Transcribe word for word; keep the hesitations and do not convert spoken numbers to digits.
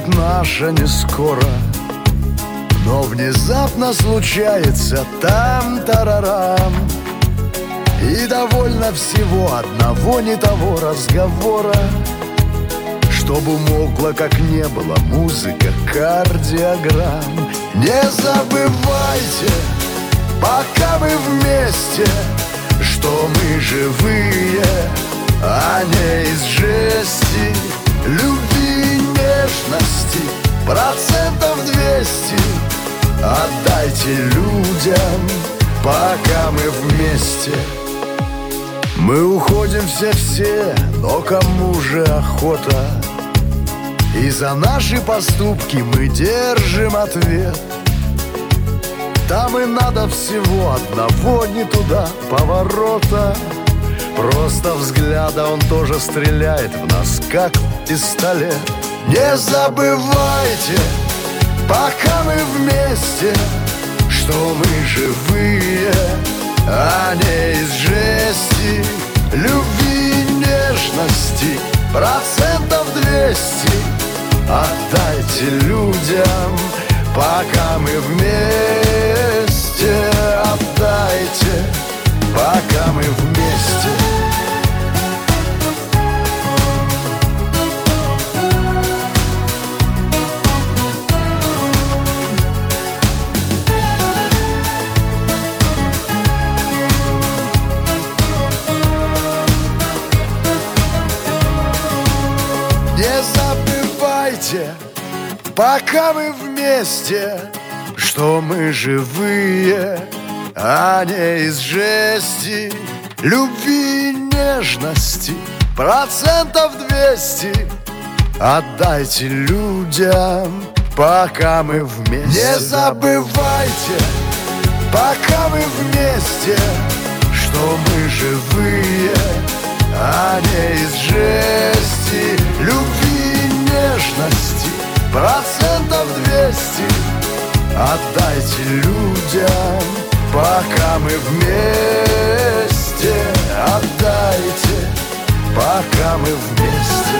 как наша не скоро, но внезапно случается там-тарарам. И довольно всего одного не того разговора, чтобы умолкла, как не было, музыка кардиограмм. Не забывайте, пока мы вместе, что мы живые, а не из жести. Любви и нежности процентов двести отдайте людям, пока мы вместе. Мы уходим все-все, но кому же охота? И за наши поступки мы держим ответ. Там и надо всего одного не туда поворота. Просто взгляда он тоже стреляет в нас, как пистолет. Не забывайте, пока мы вместе, что мы живые, а не из жести. Любви и нежности процентов двести отдайте людям, пока мы вместе. Отдайте, пока мы вместе. Не забывайте, пока мы вместе, что мы живые, а не из жести. Любви и нежности процентов двести отдайте людям, пока мы вместе. Не забывайте, пока мы вместе, что мы живые, а не из жести. Любви и нежности процентов двести отдайте людям, пока мы вместе. Отдайте, пока мы вместе.